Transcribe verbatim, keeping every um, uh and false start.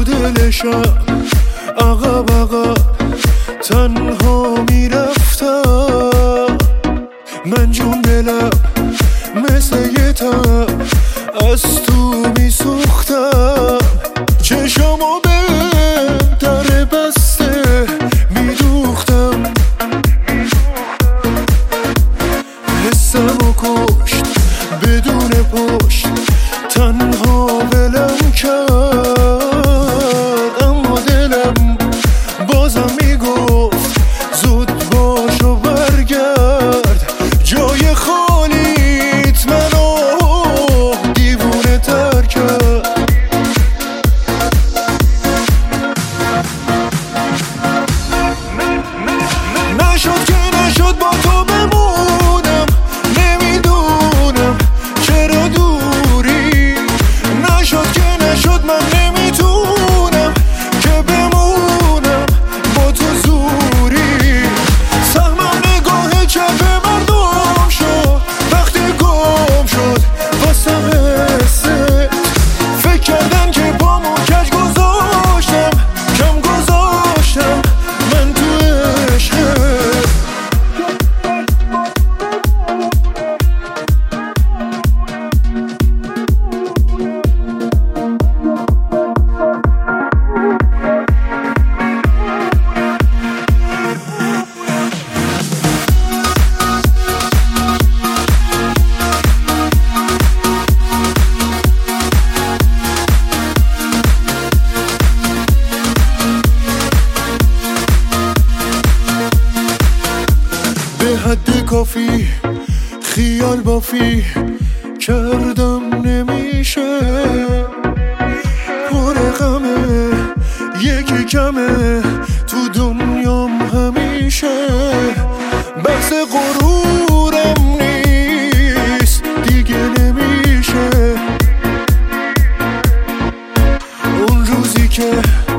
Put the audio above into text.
تو دلشم عقب عقب تنها میرفتم، من جون دلم مثل یه تب از تو میسوختم. چشمو به در بسته میدوختم، حسمو کشت بدون پشت تنها ولم کرد. اما دلم بازم میگفت زود باش و برگرد، جای خالیت منو دیوونه تر کرد. نشد که نشد با تو بمونم، نمیدونم چرا دوری. نشد که نشد من نمیتونم که بمونم با تو زوری. سهمم نگاه چپ مردم شد وقتی گم شد واسم حست. فکر کردن که پامو کج گذاشتم، کم گذاشتم من تو عشقت. به حد کافی خیال بافی کردم نمیشه، پر غمه یکی کمه تو دنیام همیشه. بحث غرورم نیست دیگه نمیشه، اون روزی که